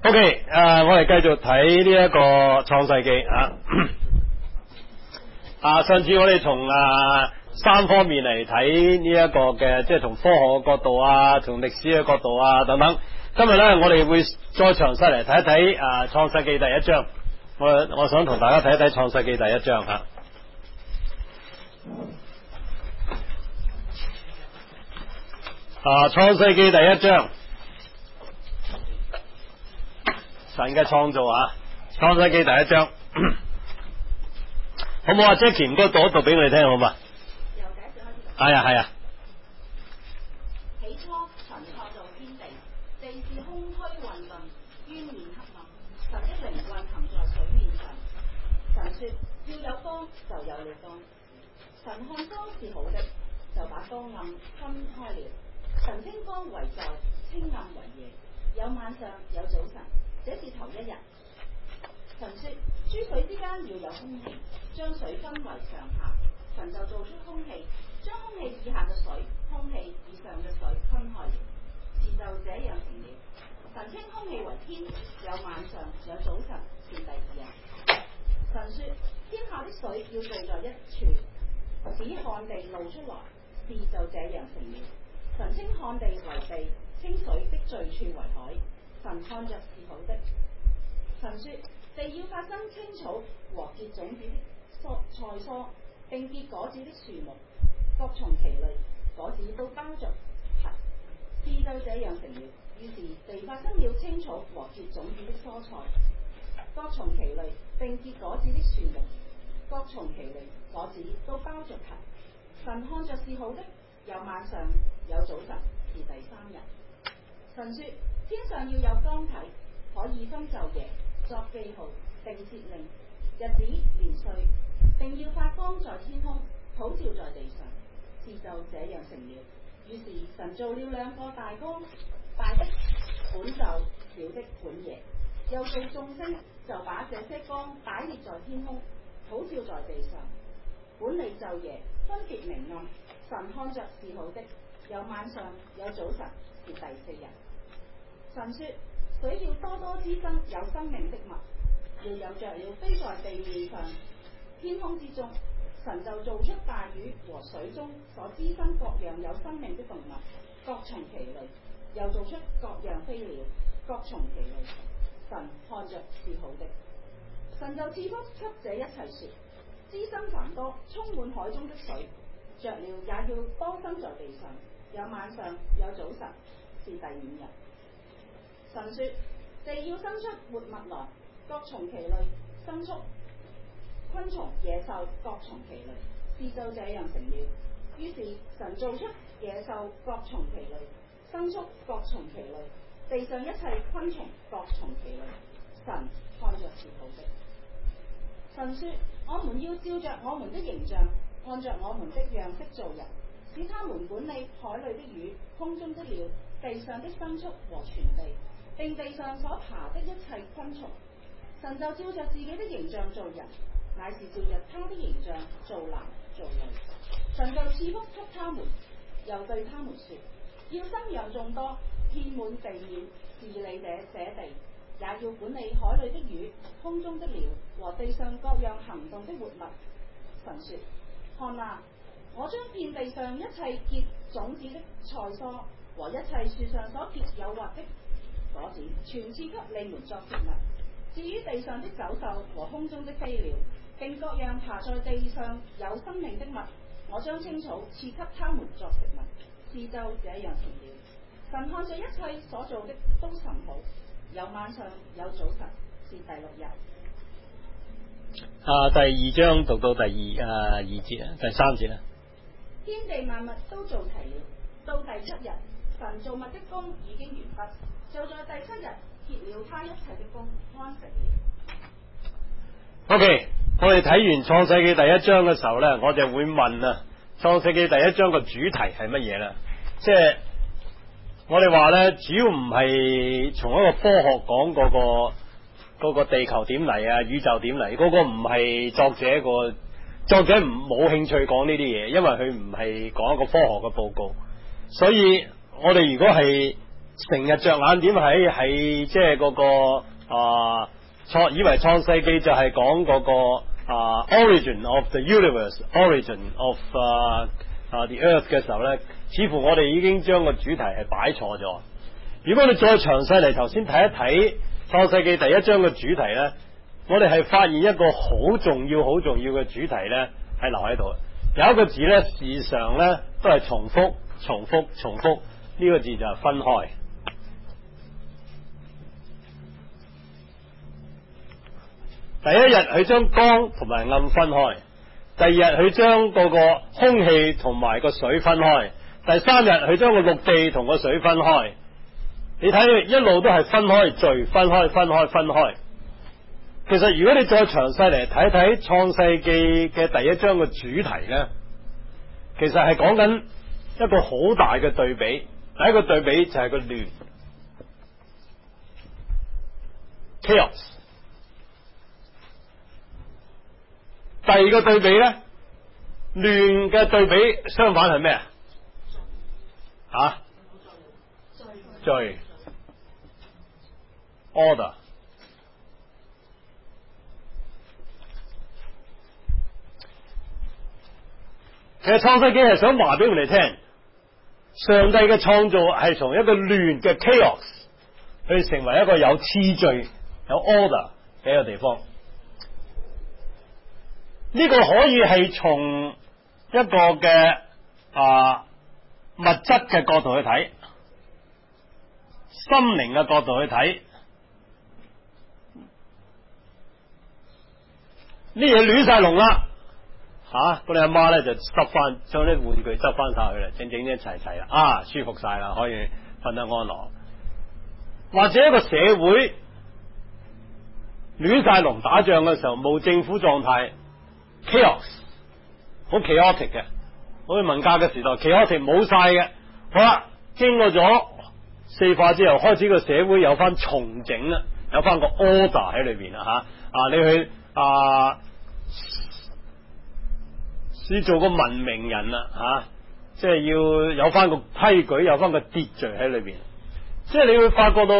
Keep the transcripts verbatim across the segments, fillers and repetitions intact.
OK， 誒、呃，我哋繼續睇呢一個創世紀啊。啊，上次我哋從啊三方面嚟睇呢一個嘅，即係從科學嘅角度啊，從歷史嘅角度啊等等。今日咧，我哋會再詳細嚟睇一睇啊創世紀第一章。我我想同大家睇一睇創世紀第一章吓。啊，創世紀第一章。神嘅創造啊，創世紀第一章，好唔好啊 ？Jackie 唔該讀一讀俾我哋聽好嘛？ 由第一章開始。 係啊係啊。 起初神創造天地，地是空虛混沌，淵面黑暗，神的靈運行在水面上。神說要有光，就有了光。神看光是好的，就把光暗分開了。神稱光為晝，稱暗為夜，有晚上有早晨。這是頭一日。神說諸水之間要有空氣，將水分為上下。神就造出空氣，將空氣以下嘅水、空氣以上嘅水分開了。事就這樣成了。神稱空氣為天，有晚上有早晨，是第二日。神說天下的水要聚在一處，使旱地露出來。事就這樣成了。神稱旱地為地，稱水的聚處為海。神看着是好的。神說地要發生青草和結種子的菜蔬，並結果子的樹木，各從其類，果子都包着核。事就這樣成了。於是地發生了青草和結種子的蔬菜，各從其類，並結果子的樹木，各從其類，果子都包着核。神看着是好的，有晚上有早晨，是第三日。神說天上要有光體，可以分晝夜，作記號，定節令，日子年歲，並要發光在天空，普照在地上。事就這樣成了。於是神造了兩個大光，大的管晝，小的管夜。又造眾星，就把這些光擺列在天空，普照在地上，管理晝夜，分別明暗。神看着是好的，有晚上有早晨，是第四日。神說水要多多滋生有生命的物，要有雀鳥飛在地面上天空之中。神就造出大魚和水中所滋生各樣有生命的動物，各從其類。又造出各樣飛鳥，各從其類。神看着是好的。神就賜福給這一切說，滋生繁多，充滿海中的水。雀鳥也要多生在地上，有晚上有早晨，是第五日。神說地要生出活物來，各從其類，牲畜、昆蟲、野獸各從其類。事就這樣成了。於是神造出野獸各從其類，牲畜各從其類，地上一切昆蟲各從其類。神看着是好的。神說我們要照着我們的形象，按着我們的樣式造人，使他們管理海裏的魚、空中的鳥、地上的牲畜和全地，並地上所爬的一切昆蟲。神就照着自己的形象造人，乃是照着他的形象造男造女。神就賜福給他們，又對他們說，要生養眾多，遍滿地面，治理這這地，也要管理海裏的魚、空中的鳥和地上各樣行動的活物。神說看哪，我將遍地上一切結種子的菜蔬和一切樹上所結有核的果子，全賜給你們作食物。至於地上的走獸和空中的飛鳥，並各樣爬在地上有生命的物，我將青草賜給他們作食物。事就這樣成了。神看着一切所做的都甚好，有晚上有早晨，是第六日。 啊，第二章讀到第二啊二節啊，第三節啦。 天地萬物都做齊了，到第七日，神造物的工已經完畢，就在第七日歇了他一切的工，安息了。 OK， 我哋睇完創世紀第一章嘅時候咧，我就會問啊，創世紀第一章個主題係乜嘢啦？即係我哋話咧，主要唔係從一個科學講嗰個嗰個地球點嚟啊，宇宙點嚟，嗰個唔係作者個作者唔冇興趣講呢啲嘢，因為佢唔係講一個科學嘅報告。所以我哋如果係成日着眼點喺係即係嗰個啊創，以為創世記就係講嗰個啊 origin of the universe，origin of 啊啊 the earth 嘅時候咧，似乎我哋已經將個主題係擺錯咗。如果你再詳細嚟頭先睇一睇創世記第一章嘅主題咧，我哋係發現一個好重要、好重要嘅主題咧係留喺度。有一個字咧，時常咧都係重複、重複、重複，呢個字就係分開。第一日佢將光同埋暗分開，第二日佢將嗰個空氣同埋個水分開，第三日佢將個陸地同個水分開。你睇一路都係分開序，分開分開分開。其實如果你再詳細嚟睇睇創世記嘅第一章嘅主題咧，其實係講緊一個好大嘅對比。第一個對比就係個亂 chaos， 第二個對比咧，亂嘅對比相反係咩啊？吓，序 order。其實創世記係想話俾我哋聽，上帝嘅創造係從一個亂嘅 chaos 去成為一個有次序、有 order 嘅一個地方。呢個可以係從一個嘅啊物質嘅角度去睇，心靈嘅角度去睇，呢嘢亂晒龍啦。吓，嗰你阿媽咧就執翻，將啲玩具執翻晒去啦，整整一齊齊啦，啊，舒服晒啦，可以瞓得安樂。或者一個社會亂晒龍，打仗嘅時候冇政府狀態 ，chaos， 好 chaotic 嘅，好似文革嘅時代 chaotic 冇晒嘅。好啦，經過咗四化之後，開始個社會有翻重整啦，有翻個 order 喺裏邊啦吓，啊，你去啊。要做個文明人啦，吓、啊，即係要有翻個規矩，有翻個秩序喺裏邊。即係你會發覺到，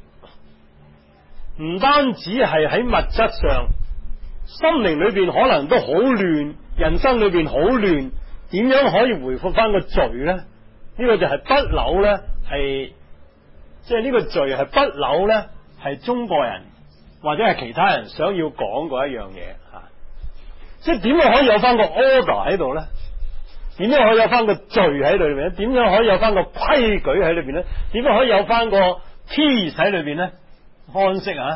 唔單止係喺物質上，心靈裏邊可能都好亂，人生裏邊好亂。點樣可以回復翻個序咧？呢、這個就係不朽咧，係即係呢個序係不朽咧，係中國人或者係其他人想要講嗰一樣嘢吓。啊即係點樣可以有翻個 order 喺度咧？點樣可以有翻個序喺裏邊咧？點樣可以有翻個規矩喺裏邊咧？點樣可以有翻個 peace 喺裏邊咧？安息啊！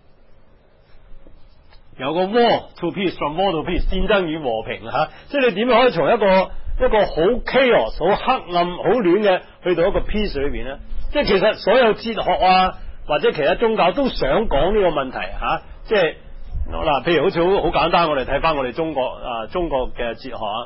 有個 war to peace from war to peace， 戰爭與和平吓、啊。即係你點樣可以從一個一個好 chaos、好黑暗、好亂嘅去到一個 peace 裏邊咧？即係其實所有哲學啊，或者其他宗教都想講呢個問題吓、啊，即係。嗱，譬如好似好好簡單，我哋睇翻我哋中國啊，中國嘅哲學啊，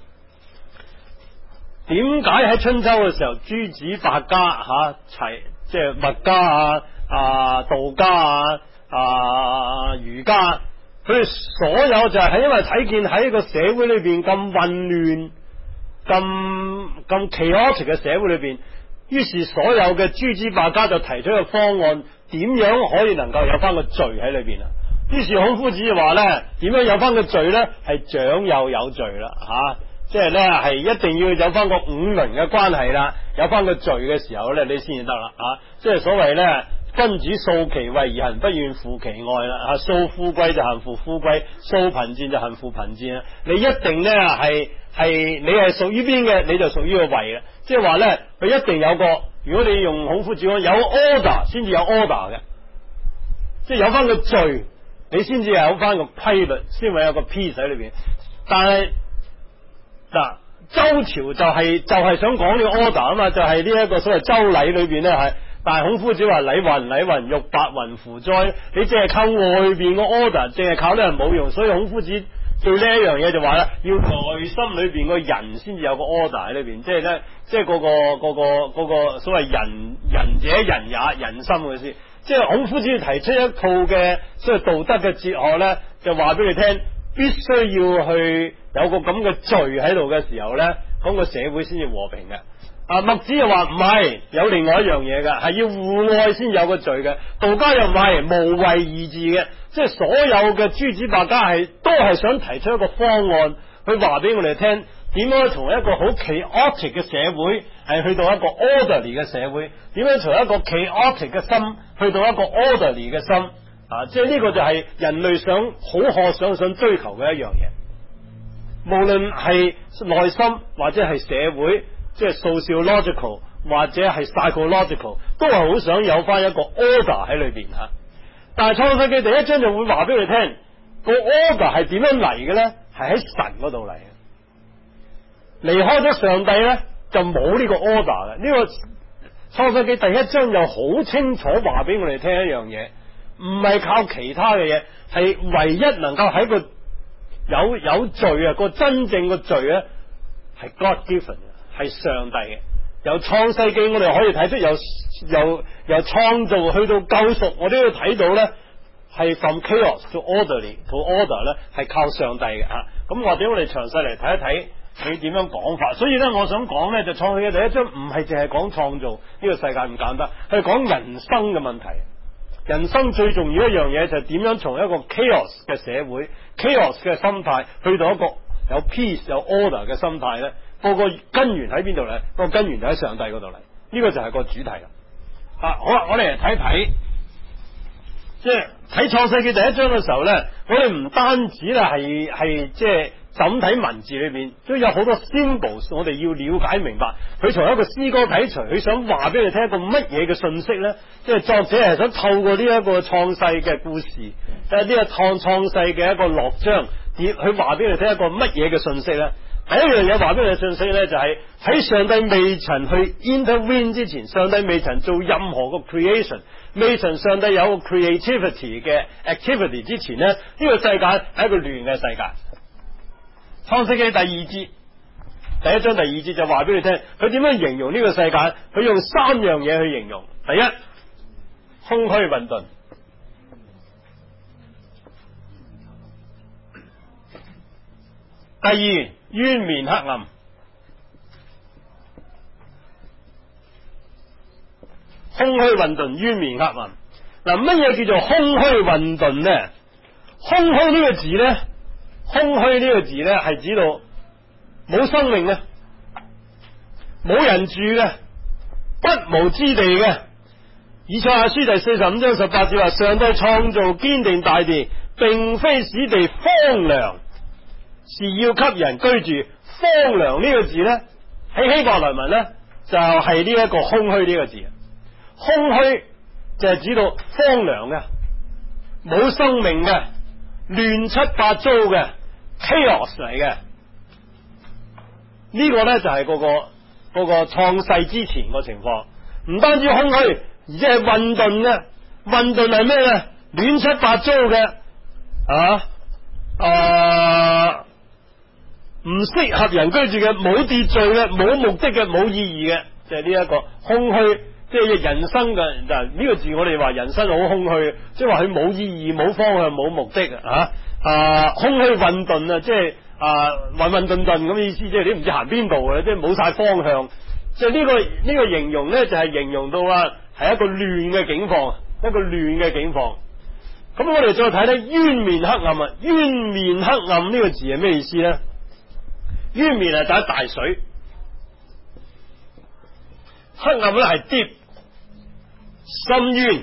點解喺春秋嘅時候，諸子百家吓齊，即係墨家啊、啊道家啊、啊儒家，佢哋所有就係因為睇見喺個社會裏邊咁混亂、咁咁 chaotic 嘅社會裏邊，於是所有嘅諸子百家就提出一個方案，點樣可以能夠有翻個序喺裏邊啊？於是孔夫子就話咧，點樣有翻個序咧？係長幼有序啦，吓、啊，即係咧係一定要有翻個五倫嘅關係啦，有翻個序嘅時候咧，你先至得啦，啊，即係所謂咧，君子素其位而行，不願負其外啦，啊，素富貴就行負富貴，素貧賤就行負貧賤啊！你一定咧係係你係屬於邊嘅，你就屬於個位啦，即係話咧，佢一定有個，如果你用孔夫子講，有 order 先至有 order 嘅，即係有翻個序。你先至有翻個規律，先會有個 peace 喺裏邊。但係嗱，周朝就係、是、就係、是、想講呢個 order 啊嘛，就係呢一個所謂周禮裏邊咧係。但係孔夫子話禮雲禮雲，玉白雲乎哉？你淨係靠外邊個 order，淨係靠呢係冇用。所以孔夫子對呢一樣嘢就話咧，要內心裏邊個人先至有個 order 喺裏邊，即係咧，即係嗰個嗰、那個嗰、那個所謂人仁者仁也，人心嘅先。即係孔夫子提出一套嘅所謂道德嘅哲學咧，就話俾你聽，必須要去有個咁嘅序喺度嘅時候咧，咁個社會先至和平嘅。 啊，墨子又話唔係，有另外一樣嘢嘅，係要互愛先有個序嘅。道家又唔係無為而治嘅，即係所有嘅諸子百家係都係想提出一個方案去話俾我哋聽，點樣從一個好 chaotic 嘅社會係去到一個 orderly 嘅社會，點樣從一個 chaotic 嘅心去到一個 orderly 嘅心啊！即係呢個就係人類想好渴想想追求嘅一樣嘢，無論係內心或者係社會。即係 sociological 或者係 psychological 都係好想有翻一個 order 喺裏邊吓，但係創世記第一章就會話俾你聽，個 order 係點樣嚟嘅咧？係喺神嗰度嚟嘅，離開咗上帝咧就冇呢個 order 嘅。呢個創世記第一章又好清楚話俾我哋聽一樣嘢，唔係靠其他嘅嘢，係唯一能夠喺個有有罪啊個真正個罪咧係 God given。係上帝嘅，由創世記我哋可以睇出由由由創造去到救贖，我都要睇到咧係 from chaos to orderly to order 咧係靠上帝嘅吓。咁或者我哋詳細嚟睇一睇佢點樣講法。所以咧，我想講咧就創世記第一章唔係淨係講創造呢個世界咁簡單，係講人生嘅問題。人生最重要一樣嘢就係點樣從一個 chaos 嘅社會 chaos 嘅心態去到一個有 peace 有 order 嘅心態咧。個個根源喺邊度咧？個根源就喺上帝嗰度嚟，呢、這個就係個主題啦。啊，好啦，我哋嚟睇睇，即係睇創世記第一章嘅時候咧，我哋唔單止咧係係即係就咁睇文字裏邊，都有好多 symbols， 我哋要了解明白。佢從一個詩歌睇出，佢想話俾你聽一個乜嘢嘅信息咧？即係作者係想透過呢一個創世嘅故事，誒呢個創創世嘅一個樂章，而佢話俾你聽一個乜嘢嘅信息咧？第一樣嘢話俾你信息咧，就係、是、喺上帝未曾去 intervene 之前，上帝未曾做任何個 creation， 未曾上帝有個 creativity 嘅 activity 之前咧，呢、這個世界係一個亂嘅世界。創世記第二節，第一章第二節就話俾你聽，佢點樣形容呢個世界？佢用三樣嘢去形容。第一，空虛混沌；第二，淵面黑暗。空虛混沌，淵面黑暗。嗱，乜嘢叫做空虛混沌呢？空虛呢個字呢，空虛呢個字呢係指到冇生命嘅，冇人住嘅，不毛之地嘅。以賽亞書第四十五章十八節話：上帝創造堅定大地，並非使地荒涼，是要給人居住。荒涼呢個字呢，喺希伯來文呢，就係呢一個空虛呢個字。空虛就係指到荒涼嘅，冇生命嘅，亂七八糟嘅 chaos 嚟嘅。呢、這個呢，就係、是、嗰、那個嗰、那個創世之前個情況，唔單止空虛，而且係混沌嘅。混沌係咩呢？亂七八糟嘅啊啊！唔適合人居住嘅，冇秩序嘅，冇目的嘅，冇意義嘅，就係呢一個空虛。即係人生嘅嗱，呢個字我哋話人生好空虛，即係話佢冇意義、冇方向、冇目的啊！啊，空虛混沌啊，即係啊混混沌沌咁嘅意思，即係你唔知行邊度嘅，即係冇晒方向。即係呢個呢個形容咧，就係形容到啊，係一個亂嘅境況，一個亂嘅境況。咁我哋再睇睇淵面黑暗啊，淵面黑暗呢個字係咩意思咧？淵面係打大水，黑暗咧係 deep。深淵，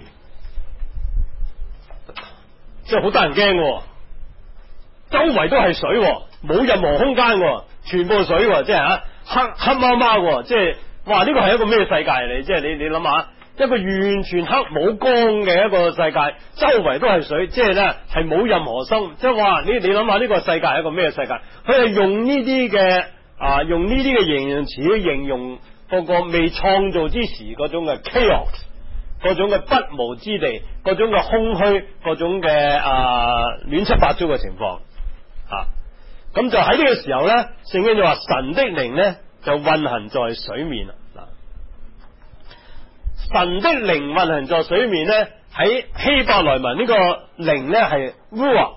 即係好得人驚，周圍都係水，冇任何空間，全部係水，即係吓黑黑貓貓，即係哇！呢個係一個咩世界嚟？即係你你諗下，一個完全黑冇光嘅一個世界，周圍都係水，即係咧係冇任何生，即係話你你諗下呢個世界係一個咩世界？佢係用呢啲嘅啊，用呢啲嘅形容詞去形容嗰個未創造之時嗰種嘅 chaos。嗰種嘅不毛之地，嗰種嘅空虛，嗰種嘅啊亂七八糟嘅情況啊，咁就喺呢個時候咧，聖經就話神的靈咧就運行在水面啦。神的靈運行在水面咧，喺希伯來文呢個靈咧係 ruach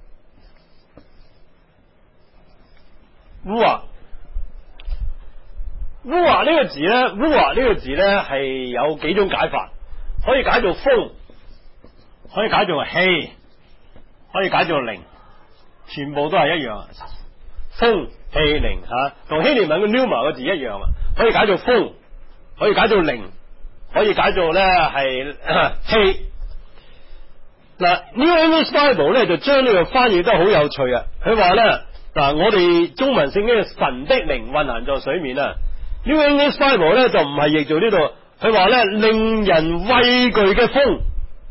ruach ruah 呢個字咧 ruah 呢個字咧係有幾種解法，可以解做風，可以解做氣，可以解做靈，全部都係一樣。風氣靈吓，同希臘文嘅 pneuma 個字一樣啊，可以解做風，可以解做靈，可以解做咧係氣。嗱 New English Bible 咧就將呢個翻譯得好有趣啊！佢話咧嗱，我哋中文聖經嘅神的靈運行在水面啊 ，New English Bible 咧就唔係譯做呢度，佢話咧令人畏懼嘅風，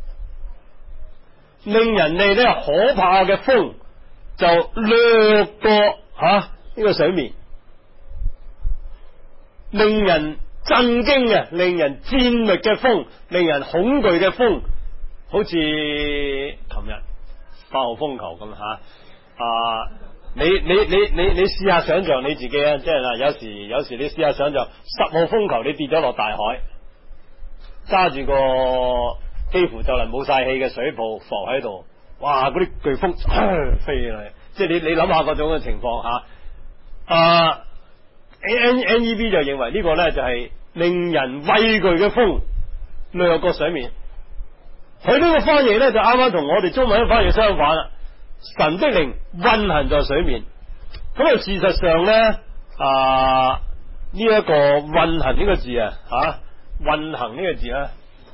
令人哋咧可怕嘅風就掠過吓呢、啊這個水面，令人震驚嘅、令人戰慄嘅風，令人恐懼嘅風。好似琴日八號風球咁吓，啊！你你你你你試下想象你自己啊，即係嗱，有時有時你試下想象十號風球你跌咗落大海，揸住個幾乎就嚟冇晒氣嘅水泡浮喺度，哇！嗰啲颶風飛嚟，即係你你諗下嗰種嘅情況吓。啊 N N E B 就認為呢個咧就係令人畏懼嘅風掠過水面。佢呢個翻譯咧就啱啱同我哋中文嘅翻譯相反啦。神的靈運行在水面，咁啊事實上咧啊呢一、這個運行呢個字啊吓運行呢個字咧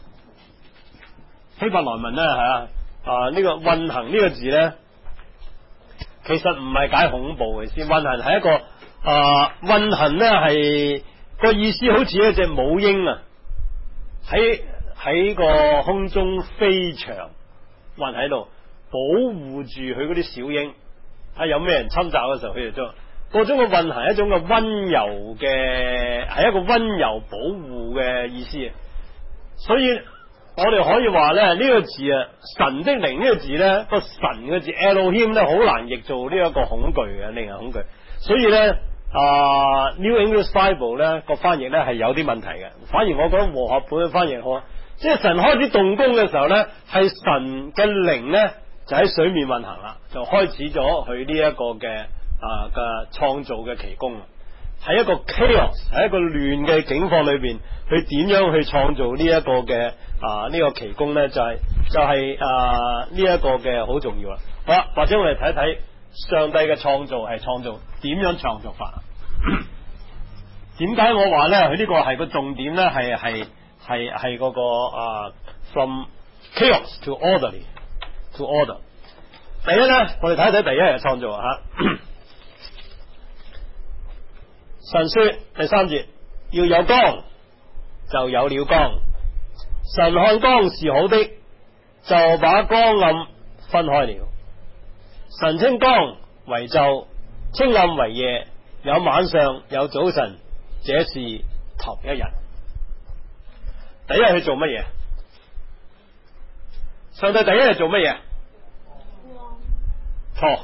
希伯來文咧係啊啊呢、這個運行呢個字咧其實唔係解恐怖嘅先，運行係一個啊運行咧係個意思好似一隻母鷹啊喺喺個空中飛翔，運喺度保護住佢嗰啲小鷹，睇有咩人侵襲嘅時候，佢就將嗰種嘅運行係一種嘅溫柔嘅，係一個溫柔保護嘅意思。所以我哋可以話咧呢、這個字啊，神的靈呢個字咧個神嘅字 Elohim 咧好難譯做呢一個恐懼嘅，令人恐懼。所以咧啊 New English Bible 咧個翻譯咧係有啲問題嘅，反而我覺得和合本嘅翻譯好。即係神開始動工嘅時候咧，係神嘅靈咧就喺水面運行啦，就開始咗佢呢一個嘅啊嘅創造嘅奇功，喺一個 chaos 喺一個亂嘅境況裏邊，佢點樣去創造呢一個嘅啊呢、這個奇功咧？就係、是、就係、是、啊呢一個嘅好重要啦。好啦，或者我哋睇一睇上帝嘅創造係創造點樣創造法？點解我話咧佢呢個係個重點咧？係係。係係嗰個啊、uh, ，from chaos to orderly to order。第一咧，我哋睇一睇第一日創造啊。神說第三節要有光，就有了光。神看光是好的，就把光暗分開了。神稱光為晝，稱暗為夜，有晚上有早晨，這是頭一日。第一日去做乜嘢？上帝第一日做乜嘢？錯。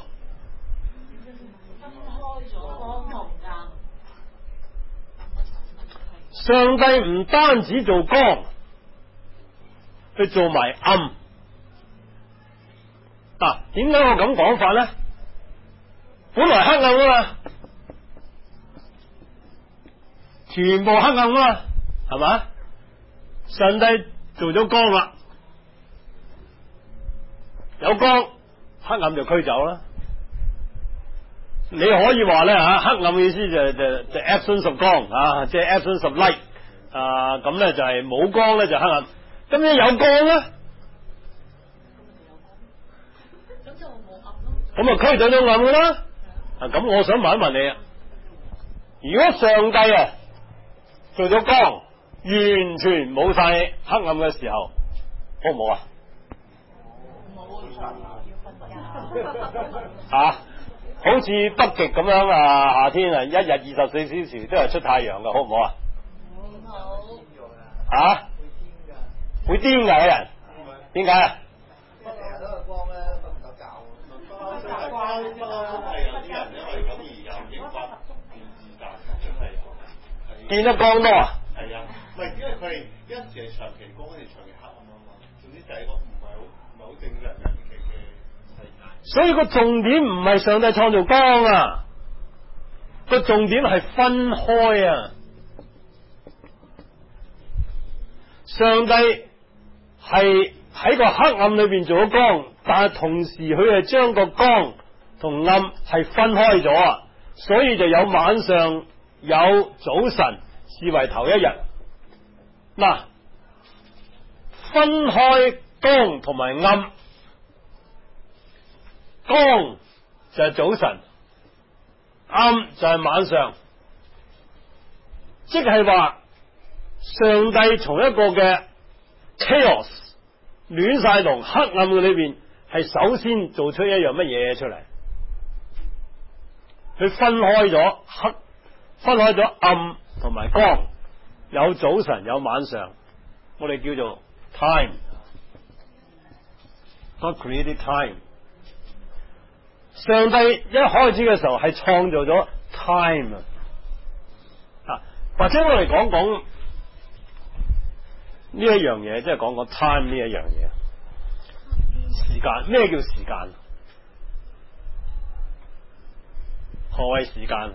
上帝唔單止做光，佢做埋暗。嗱，點解我咁講法咧？本來黑暗啊嘛，全部黑暗啊嘛，係嘛？上帝做咗光啦，有光，黑暗就驅走啦。你可以話咧吓，黑暗嘅意思就係就就 absence of 光啊，即係 absence of light 啊，咁咧就係冇光咧就黑暗。咁樣有光咧，咁就冇暗咯。咁啊驅走咗暗噶啦。啊，咁我想問一問你啊，如果上帝啊做咗光，完全冇晒黑暗嘅時候，好唔好啊？冇啊！好似北極咁樣啊，夏天啊，一日二十四小時都係出太陽嘅，好唔好啊？好。啊？會癲噶，有人？點解啊？成日都係光咧，瞓唔到覺。習慣啫嘛。係有啲人因為咁而有抑鬱、變自殺，真係見得光多啊？係啊。唔係，因為佢哋一時係長期光，一時長期黑暗啊嘛。總之就係一個唔係好唔係好正常嘅嘅嘅世界。所以個重點唔係上帝創造光啊，個重點係分開啊。 上帝係喺個黑暗裏邊做咗光，但係同時佢係將個光同暗係分開咗啊，所以就有晚上有早晨，視為頭一日。嗱，分開光同埋暗，光就係早晨，暗就係晚上，即係話上帝從一個嘅 chaos 亂晒龍黑暗嘅裏邊，係首先做出一樣乜嘢出嚟？佢分開咗黑，分開咗暗同埋光，有早晨有晚上，我哋叫做 time。 God created time。 上帝一開始嘅時候係創造咗 time 啊，或者我哋講講呢一樣嘢，即係講講 time 呢一樣嘢。時間，咩叫時間？何謂時間？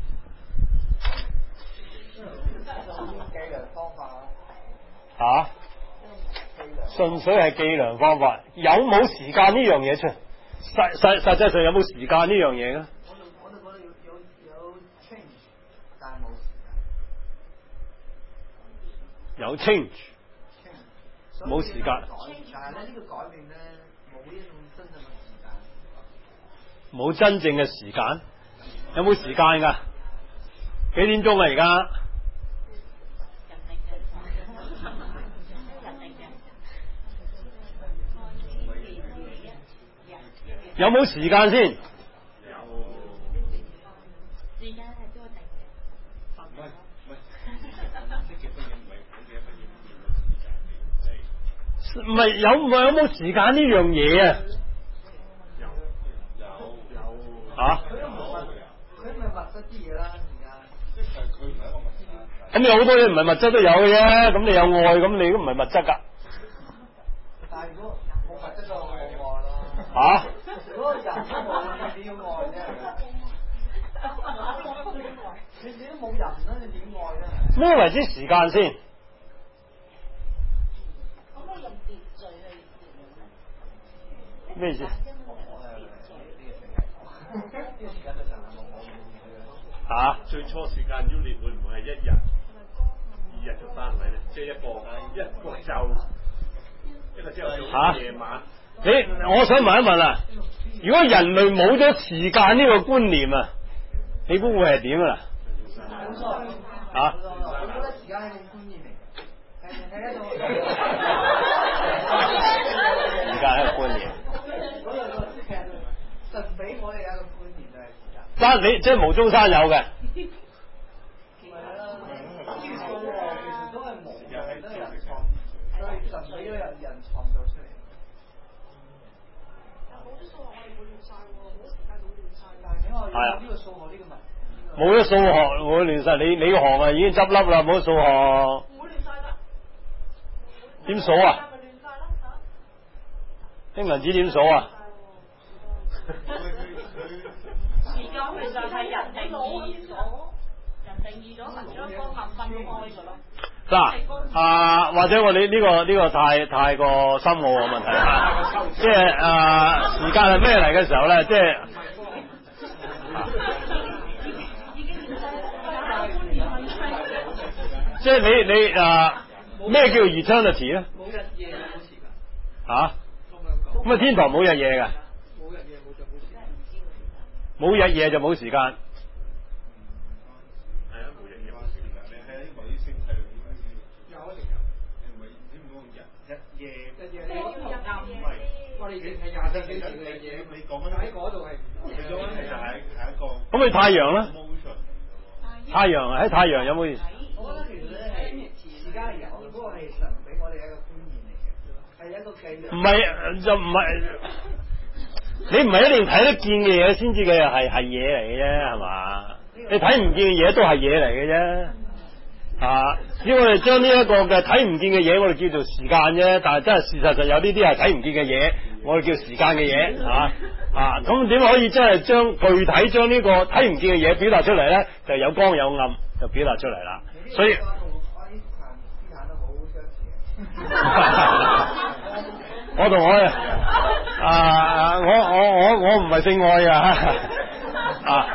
計量方法吓、啊，純粹係計量方法，有冇時間呢樣嘢出？實實實際上有冇時間呢樣嘢咧？ 我哋我哋覺得有有有 change，但係冇時間。 有 change， 冇時間。 但係咧呢個改變咧冇呢種真正嘅時間。 冇真正嘅時間，有冇時間噶？幾點鐘啊？而家有冇時間先？ 有時間係都定嘅，唔係唔係，即係乜嘢唔係講嘅乜嘢，即係唔係有唔係有冇時間呢樣嘢啊？ 有有有吓？ 佢都唔係物，佢咪物質啲嘢啦，而家。 即係佢唔係一個物質。 咁有好多嘢唔係物質都有嘅啫，咁你有愛，咁你都唔係物質噶。 但係如果冇物質就冇愛咯。 吓？ 如果人都冇，你點愛啫？你你都冇人啦，你點愛啫？ 咩為之時間先？ 可唔可以用秩序去形容咧？ 咩意思？吓？ 最初時間 unit 會唔會係一日、二日嘅單位咧？即係一個一個晝，一個朝頭早、夜晚。 你我想問一問啊，如果人類冇咗時間呢個觀念啊，你估會係點啊？ 冇錯。 吓？ 我覺得時間係一種觀念嚟嘅，係係一種。 時間係一個觀念。 嗰個其實神俾我哋有一個觀念就係時間。 山你即係無中生有嘅。 係啦，其實數學其實都係無嘅，都係人創，所以神俾咗人人創造出嚟。 係啊， 呢個數學呢個問題， 冇咗數學會亂晒，你你個行啊已經執笠啦，冇咗數學。 唔會亂晒㗎。 點數啊？ 咪亂晒咯嚇！ 英文字點數啊？ 時間其實係人定義咗，人定義咗係將光暗分開㗎咯。 嗱啊，或者我哋呢個呢個太太過深奧嘅問題啦，即係啊時間係咩嚟嘅時候咧，即係。即係你你啊咩叫 eternity 咧？ 冇日夜冇時間。 吓？咁啊天堂冇日夜㗎？ 冇日夜冇就冇時間。 冇日夜就冇時間。 係啊，冇日夜冇時間。你喺某啲星體裏邊有一定有。你唔係你唔講日日夜日夜你唔係，我哋淨係廿四小時嘅嘢。你講緊喺嗰度係，其實係係一個。 咁你太陽咧？太陽喺太陽有冇意思？ 我覺得其實咧係時間係有，不過係神俾我哋一個觀念嚟嘅，係一個計量。 唔係就唔係，你唔係一定睇得見嘅嘢先至嘅係係嘢嚟嘅啫，係嘛？你睇唔見嘅嘢都係嘢嚟嘅啫。啊！只要我哋將呢一個嘅睇唔見嘅嘢，我哋叫做時間啫。但係真係事實上有呢啲係睇唔見嘅嘢，我哋叫時間嘅嘢，啊啊！咁點可以真係將具體將呢個睇唔見嘅嘢表達出嚟咧？就有光有暗就表達出嚟啦。所以我啲思考都好相似嘅。 我同我啊，我我我我唔係姓愛啊，啊！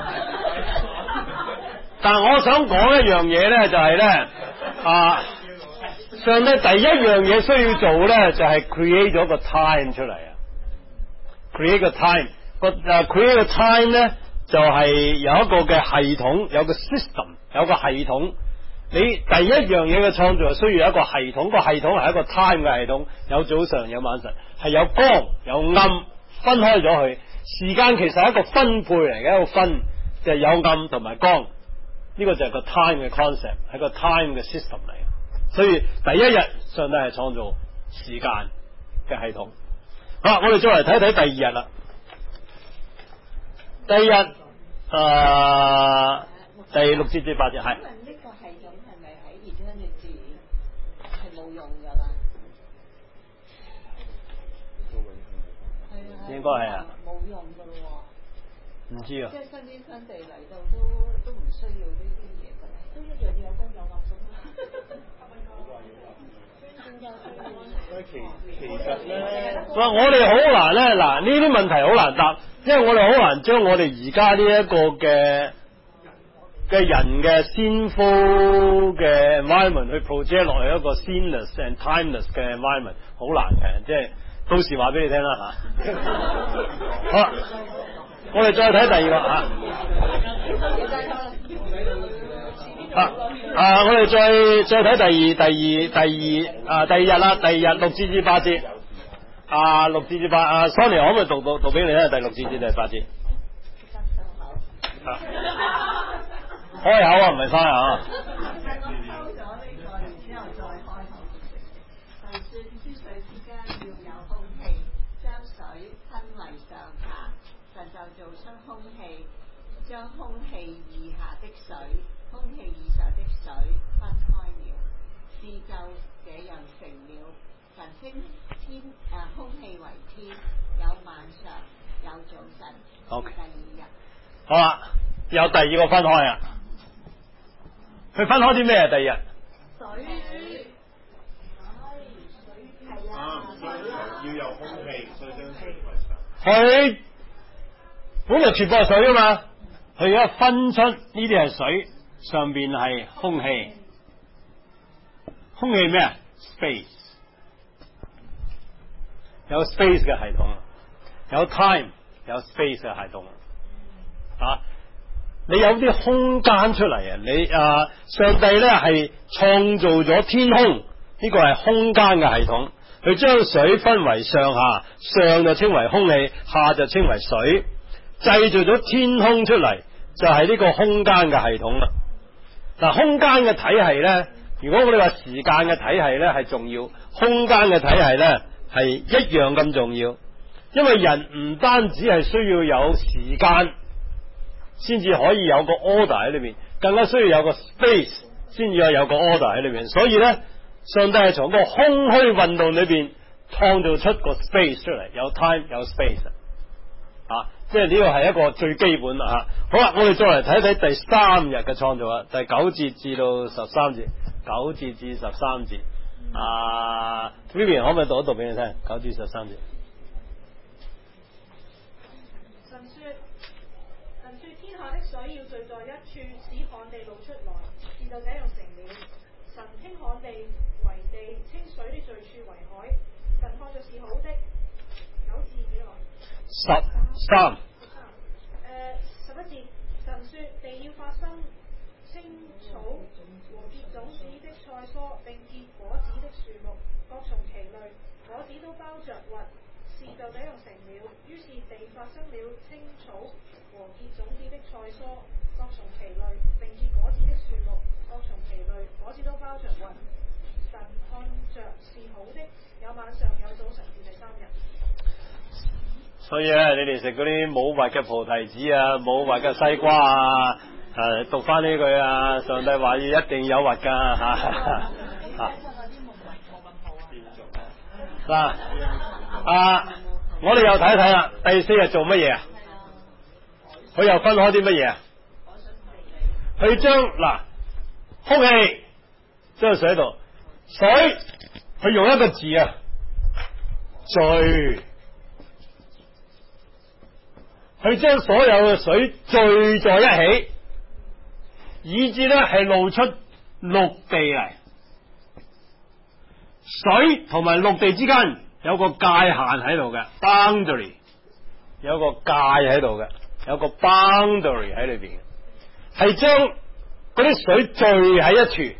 但係我想講一樣嘢咧，就係咧啊，上帝第一樣嘢需要做咧，就係 create 咗個 time 出嚟啊 ，create 個 time 個誒 create 個 time 咧，就係有一個嘅系統，有個 system， 有個系統。你第一樣嘢嘅創造係需要有一個系統，個系統係一個 time 嘅系統，有早上有晚上，係有光有暗，分開咗佢。時間其實係一個分配嚟嘅，一個分就係有暗同埋光，呢個就係個 time 嘅 concept， 係個 time 嘅 system 嚟。所以第一日上帝係創造時間嘅系統。好啦，我哋再嚟睇睇第二日啦。第二日誒、呃、第六節至八節係。應該係啊， 冇用噶咯喎， 唔知啊， 即係新天新地嚟到都都唔需要呢啲嘢噶啦，都一樣要有光有暗噶嘛。 其其實咧， 哇！我哋好難咧，嗱呢啲問題好難答，因為我哋好難將我哋而家呢一個嘅嘅人嘅 sinful 嘅 environment 去 project 落去一個 sinless and timeless 嘅 environment， 好難嘅，即係。到時話俾你聽啦吓，好，我哋再睇第二個吓，啊啊，我哋再再睇第二第二第二啊第二日啦，第二日六至至八節，啊六至至八啊 Sonny 可唔可以讀讀讀俾你聽？第六至至第八節，啊，開口啊，唔係翻啊。 將空氣以下的水、空氣以上的水分開了，是就這樣成了。神稱天誒、呃、空氣為天，有晚上，有早晨。 OK。 第二日。 好啦，有第二個分開啊。佢分開啲咩啊？第二日。 水。水係啊。 要有空氣，所以將水為上。 佢本來全部係水啊嘛。佢而家分出呢啲係水，上邊係空氣。空氣咩啊 ？Space， 有 space 嘅系統，有 time， 有 space 嘅系統。啊，你有啲空間出嚟啊！你啊，上帝咧係創造咗天空，呢個係空間嘅系統。佢將水分為上下，上就稱為空氣，下就稱為水，製造咗天空出嚟。就係呢個空間嘅系統啦。嗱，空間嘅體系咧，如果我哋話時間嘅體系咧係重要，空間嘅體系咧係一樣咁重要。因為人唔單止係需要有時間，先至可以有個 order 喺裏邊，更加需要有個 space，先至有有個 order 喺裏邊。所以咧，上帝係從個空虛運動裏邊創造出個 space 出嚟，有 time 有 space。啊，即係呢個係一個最基本啦吓。好啦，我哋再嚟睇睇第三日嘅創造啊，第九節至到十三節，九節至十三節。啊 Vivian 可唔可以讀一讀俾你聽？九至十三節。 神說，神說天下的水要聚在一處，使旱地露出來，事就這樣成了。神稱旱地為地，稱水的聚處為海。神看着是好的。九至幾耐？ 十三。 誒，十一節，神說地要發生青草和結種子的菜蔬，並結果子的樹木，各從其類，果子都包着核，事就這樣成了。於是地發生了青草和結種子的菜蔬，各從其類，並結果子的樹木，各從其類，果子都包着核。神看着是好的，有晚上有早晨是第三日。 所以咧，你哋食嗰啲冇核嘅菩提子啊，冇核嘅西瓜啊，誒，讀翻呢句啊，上帝話要一定有核噶吓吓。嗱啊，我哋又睇一睇啦，第四日做乜嘢啊？佢又分開啲乜嘢啊？佢將嗱空氣將水喺度，水佢用一個字啊，聚，佢將所有嘅水聚在一起，以至咧係露出陸地嚟。水同埋陸地之間有個界限喺度嘅 boundary， 有個界喺度嘅，有個 boundary 喺裏邊，係將嗰啲水聚喺一處，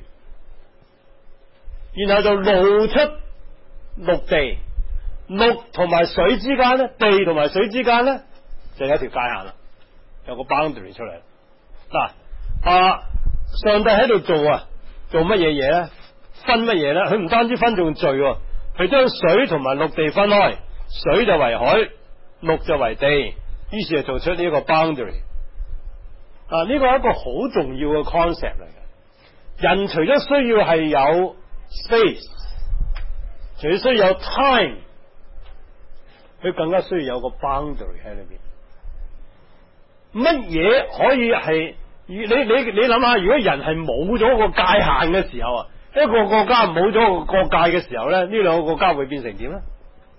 然後就露出陸地。陸同埋水之間咧，地同埋水之間咧，就有一條界限啦，有個 boundary 出嚟。嗱，啊，上帝喺度做啊，做乜嘢嘢咧？分乜嘢咧？佢唔單止分仲聚，佢將水同埋陸地分開，水就為海，陸就為地，於是就做出呢個 boundary。啊，呢個係一個好重要嘅 concept 嚟嘅。人除咗需要係有 space， 除咗需要有 time， 佢更加需要有個 boundary 喺裏邊。乜嘢可以係？你你你諗下，如果人係冇咗個界限嘅時候啊？一個國家冇咗個國界嘅時候咧，呢兩個國家會變成點咧？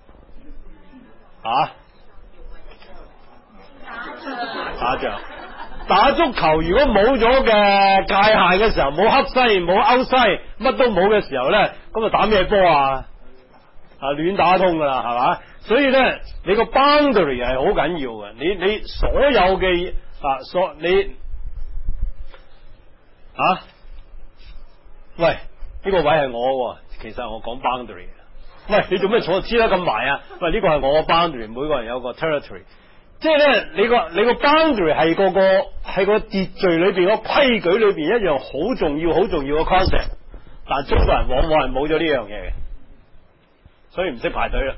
啊？打仗。打足球如果冇咗嘅界限嘅時候，冇黑西冇歐西，乜都冇嘅時候咧，咁啊打咩波啊？啊亂打通噶啦，係嘛？所以咧，你個 boundary 係好緊要嘅。你你所有嘅啊所你啊喂。呢個位係我，其實我講 boundary。喂，你做咩坐黐得咁埋啊？喂，呢個係我個 boundary，每個人有個 territory。即係咧，你個你個 boundary 係個個係個秩序裏邊個規矩裏邊一樣好重要、好重要嘅 concept。但係中國人往往係冇咗呢樣嘢嘅，所以唔識排隊啦。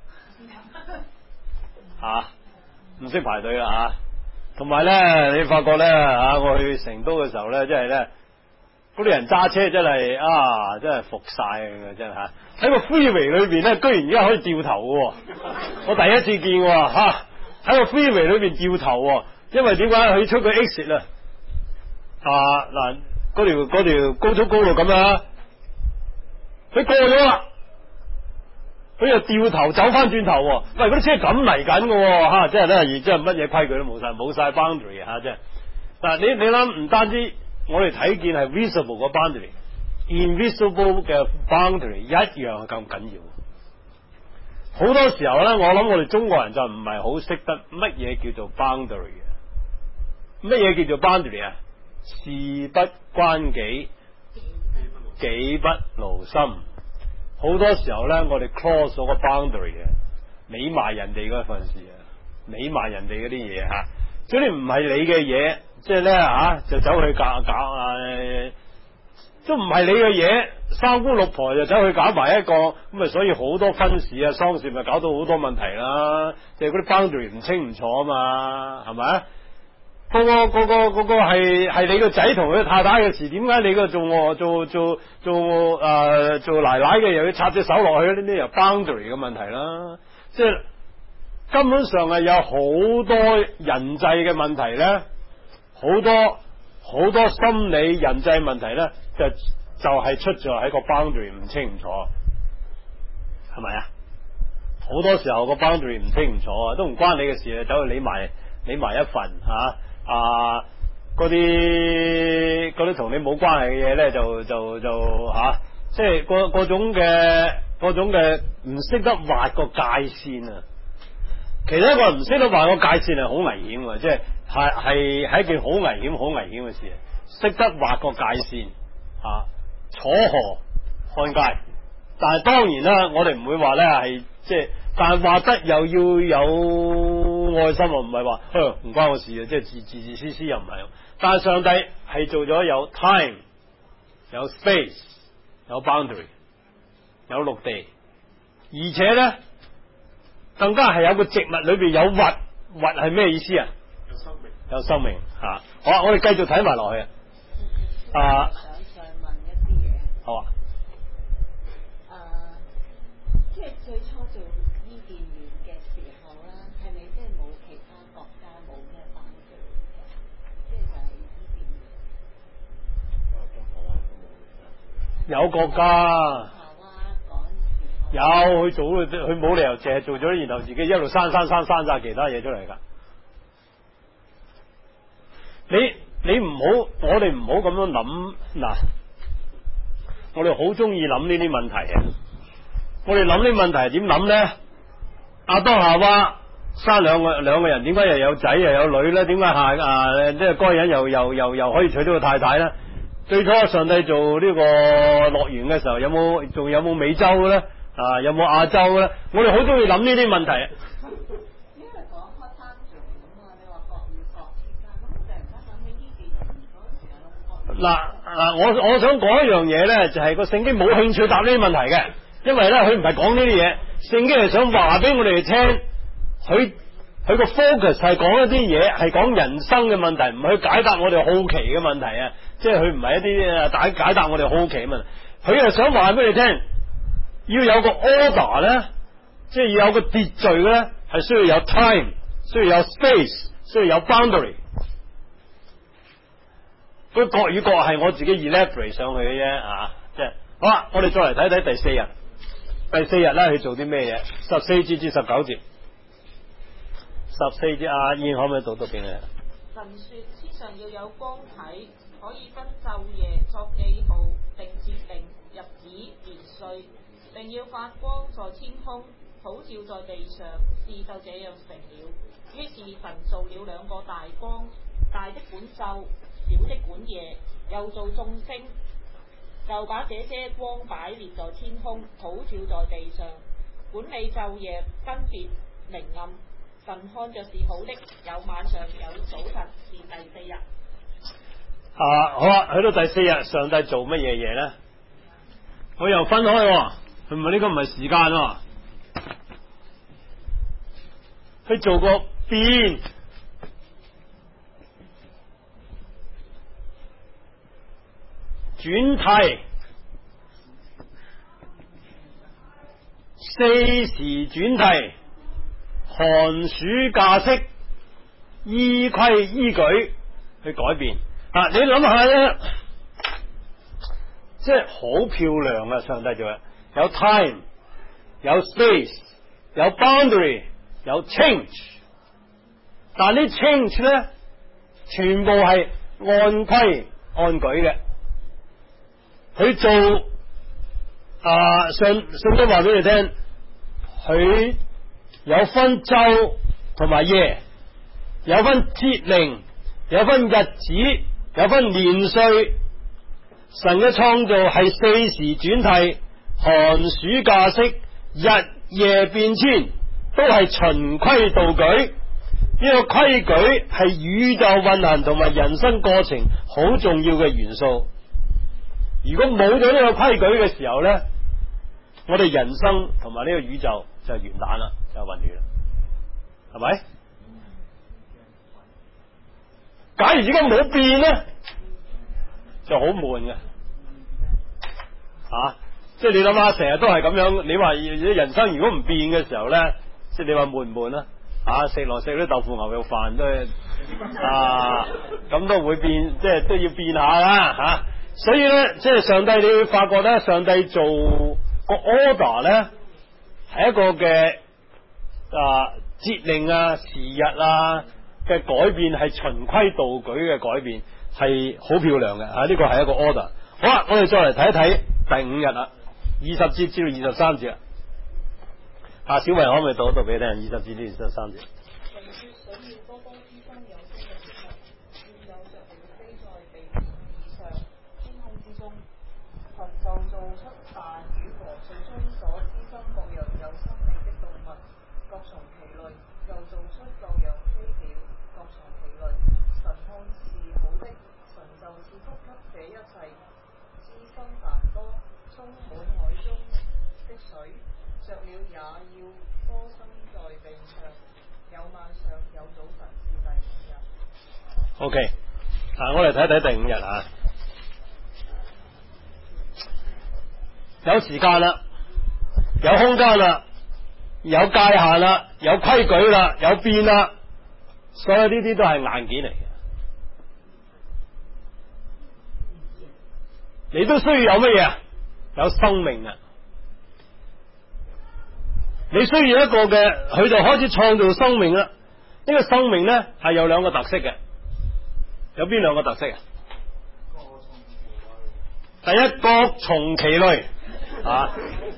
吓，唔識排隊啦吓。同埋咧，你發覺咧吓，我去成都嘅時候咧，即係咧。嗰啲人揸車真係啊，真係服晒嘅真係吓。喺個 freeway 裏邊咧，居然而家可以掉頭嘅，我第一次見喎吓。喺個 freeway 裏邊掉頭，因為點解佢出個 exit 啊？啊嗱，嗰條嗰條高速公路咁啊，佢過咗啦，佢又掉頭走翻轉頭。喂，嗰啲車咁嚟緊嘅吓，真係咧，而真係乜嘢規矩都冇晒，冇晒 boundary 吓，真係。嗱，你你諗唔單止。我哋睇見係 visible 個 boundary，invisible 嘅 boundary 一樣係咁緊要。好多時候咧，我諗我哋中國人就唔係好識得乜嘢叫做 boundary 嘅。乜嘢叫做 boundary 啊？事不關己，己不勞心。好多時候咧，我哋 cross 咗個 boundary 嘅，理埋人哋嗰份事啊，理埋人哋嗰啲嘢吓，所以唔係你嘅嘢。即係咧吓，就走去搞搞啊，都唔係你嘅嘢，三姑六婆就走去搞埋一個，咁啊，所以好多婚事啊、喪事咪搞到好多問題啦。即係嗰啲 boundary 唔清唔楚啊嘛，係咪啊？嗰個嗰個嗰個係係你個仔同佢太太嘅事，點解你個做做做做誒、呃、做奶奶嘅又要插隻手落去？呢啲又 boundary 嘅問題啦。即係根本上係有好多人際嘅問題咧。好多好多心理人際問題咧，就就係、是、出咗喺個 boundary 唔清唔楚，係咪啊？好多時候個 boundary 唔清唔楚啊，都唔關你嘅事啊，走去理埋理埋一份吓啊，嗰啲嗰啲同你冇關係嘅嘢咧，就就就吓、啊，即係嗰嗰種嘅嗰種嘅唔識得劃個界線啊！其實一個人唔識得劃個界線係好危險嘅，即係。係係係一件好危險、好危險嘅事，識得劃個界線啊，楚河漢界。但係當然啦，我哋唔會話咧係即係，但係話得又要有愛心，唔係話唔關我事啊，即係自自自私私又唔係。但係上帝係做咗有 time、有 space、有 boundary、有陸地，而且咧更加係有個植物裏邊有核，核係咩意思啊？有生命吓、啊，好啊！我哋繼續睇埋落去啊。啊， 想再問一啲嘢。 好啊。 誒、啊，即係最初做伊甸園嘅時候啦，係咪即係冇其他國家冇咩幫助嘅？即係就係伊甸園。 有國家。 夏娃趕有佢做，佢冇理由淨係做咗，然後自己一路刪刪刪刪晒其他嘢出嚟噶。你你唔好，我哋唔好咁樣諗嗱，我哋好中意諗呢啲問題啊！我哋諗呢啲問題係點諗咧？亞當夏娃生兩個兩個人，點解又有仔又有女咧？點解下啊即係該人又又又又可以娶到個太太咧？最初上帝做呢個樂園嘅時候，有冇仲有冇美洲嘅咧？啊，有冇亞洲嘅咧？我哋好中意諗呢啲問題。 因為講開三種啊嘛，你話各與各之間，咁突然間諗起呢件嗰陣時候， 嗱嗱，我我想講一樣嘢咧，就係個聖經冇興趣答呢啲問題嘅，因為咧佢唔係講呢啲嘢，聖經係想話俾我哋聽，佢佢個 focus 係講一啲嘢，係講人生嘅問題，唔係去解答我哋好奇嘅問題啊！即係佢唔係一啲解解答我哋好奇嘅問題，佢係想話俾你聽，要有個 order 咧，即係要有個秩序咧，係需要有 time， 需要有 space， 需要有 boundary。嗰各與各係我自己 elaborate 上去嘅啫啊！即係好啦，我哋再嚟睇睇第四日。第四日咧，佢做啲咩嘢？十四節至十九節。十四節阿燕可唔可以讀到邊咧？ 神說：天上要有光體，可以分晝夜，作記號，定節令、日子、年歲，並要發光在天空，普照在地上。事就這樣成了。於是神造了兩個大光，大的管晝，小的管夜，又造眾星，就把這些光擺列在天空，普照在地上，管理晝夜，分別明暗。神看着是好的，有晚上，有早晨，是第四日。 啊，好啊，去到第四日，上帝做乜嘢嘢咧？佢又分開，佢唔係呢個唔係時間喎，佢做個變，轉替，四時轉替。寒暑假式，依規依矩去改變啊！你諗下咧，即係好漂亮啊！上帝做嘅有 time， 有 space， 有 boundary， 有 change， 但係呢 change 咧，全部係按規按矩嘅。佢做啊，上上帝話俾你聽，佢有分晝同埋夜，有分節令，有分日子，有分年歲。神嘅創造係四時轉替，寒暑假式，日夜變遷，都係循規蹈矩。呢個規矩係宇宙運行同埋人生過程好重要嘅元素。如果冇咗呢個規矩嘅時候咧，我哋人生同埋呢個宇宙就完蛋啦，就混亂啦，係咪？假如而家冇變咧，就好悶嘅，啊！即係你諗下，成日都係咁樣。你話人生如果唔變嘅時候咧，即係你話悶唔悶啊？啊，食落食啲豆腐牛肉飯都係啊，咁都會變，即係都要變下啦吓、啊。所以咧，即係上帝，你會發覺咧，上帝做個 order 咧，係一個嘅啊節令啊、時日啊嘅改變，係循規蹈矩嘅改變，係好漂亮嘅吓。呢個係一個 order。好啦，我哋再嚟睇一睇第五日啦，二十節至到二十三節啦。啊，小維可唔可以讀一讀俾你聽？二十節至二十三節。 神說：想要多多滋生有聲嘅植物，要有着鳥飛在地面以上、天空之中。神就造出大魚和水中所滋生各樣有生命的動物，各從其類；又造出各樣飛鳥，各從其類。神看是好的，神就賜福給這一切，滋生繁多，充滿海中的水。雀鳥也要多生在地上，有晚上有早晨，是第五日。 OK， 啊，我哋睇睇第五日啊，有時間啦，有空間啦，有界限啦，有規矩啦，有變啦，所有呢啲都係硬件嚟嘅。你都需要有乜嘢啊？有生命啊！ 你需要一個嘅，佢就開始創造生命啦。呢個生命咧係有兩個特色嘅，有邊兩個特色啊？第一，各從其類啊，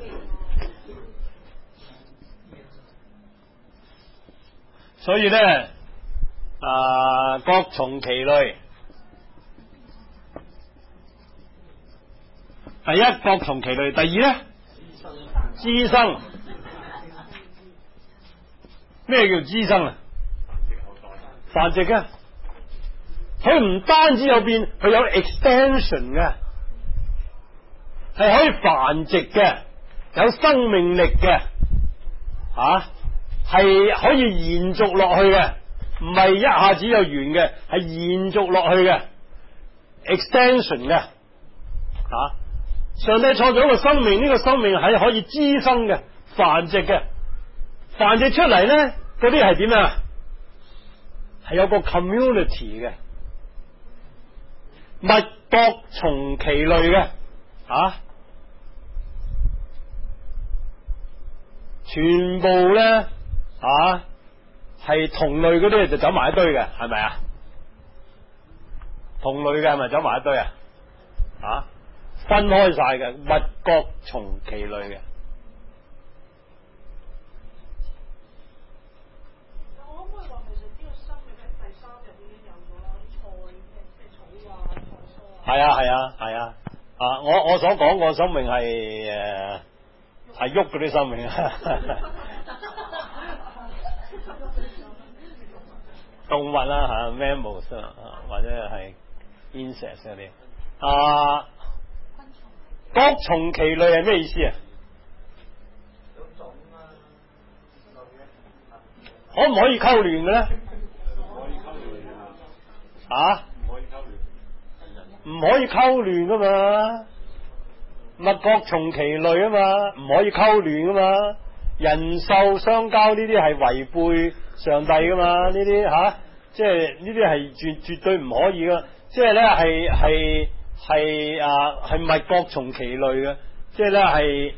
所以咧啊，各從其類。第一，各從其類；第二咧，滋生。咩叫滋生啊？繁殖嘅，佢唔單止有變，佢有 extension 嘅，係可以繁殖嘅，有生命力嘅，啊，係可以延續落去嘅，唔係一下子就完嘅，係延續落去嘅 extension 嘅，啊，上帝創造一個生命，呢個生命係可以滋生嘅、繁殖嘅，繁殖出嚟咧，嗰啲係點啊？係有個 community 嘅，物各從其類嘅，啊，全部咧啊係同類嗰啲就走埋一堆嘅，係咪啊？同類嘅係咪走埋一堆啊？啊，分開晒嘅，物各從其類嘅。係啊係啊係啊啊！我我所講個生命係誒係喐嗰啲生命啊，動物啦吓 ，mammals 啊，或者係 insects 嗰啲啊，各從其類係咩意思啊？可唔可以溝亂嘅咧？啊？唔可以溝亂噶嘛，物各從其類啊嘛，唔可以溝亂噶嘛，人獸相交呢啲係違背上帝噶嘛，呢啲吓，即係呢啲係絕絕對唔可以噶，即係咧係係係啊係物各從其類嘅，即係咧係